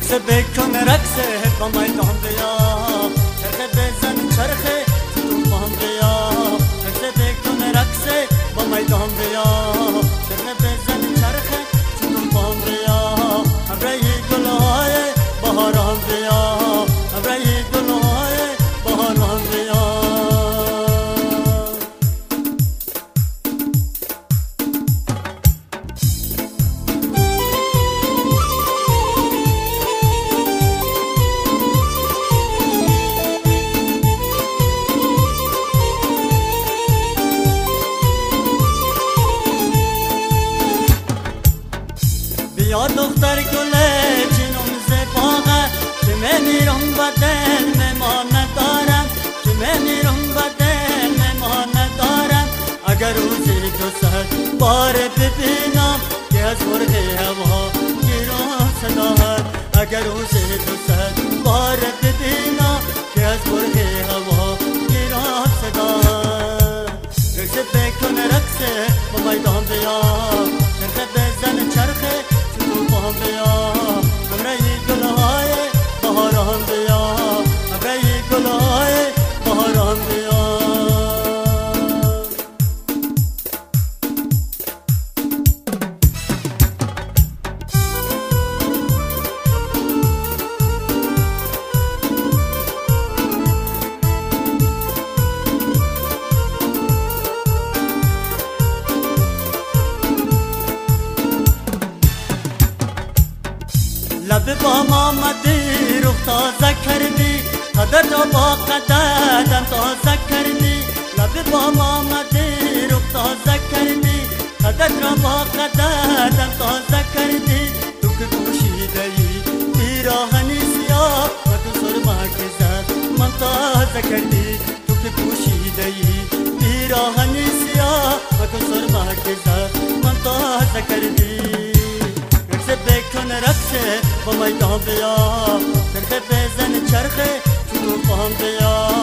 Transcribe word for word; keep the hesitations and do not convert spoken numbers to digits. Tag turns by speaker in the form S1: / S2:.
S1: رقص بکن رقص با میدان بیا چرخه بزن چرخه تو پام بیا رقص بکن رقص با میدان بیا چرخه بزن چرخه تو پام بیا ابری گلهای بهاران بیا ابری گلهای بهاران بیا بیا دختر گله جنوم زباغه که من میرم بدل ممان ندارم که من میرم بدل ممان ندارم اگر روزی دو ساعت بار ببینم که از مرغ هوا گیرم صداهد اگر روزی دو ساعت بار ببینم که از مرغ هوا گیرم صداهد رقص بکن رقص با میدان بیا چرخه بزن چرخه پام بیا ابری گلهای بهاران بیا ابری گلهای بهاران بیا لب با آمدی روح تازه کردی قدر را با قدرم تازه کردی لب با آمدی روح تازه کردی قدر را با قدرم تازه کردی تو که پوشیده ای پیراهنی سیاه و تو سرما که زد من تازه کردی تو که پوشیده ای پیراهنی سیاه و تو سرما که زد من تازه کردی رقص بکن رقص با میدان بیا چرخه بزن چرخه تو پام بیا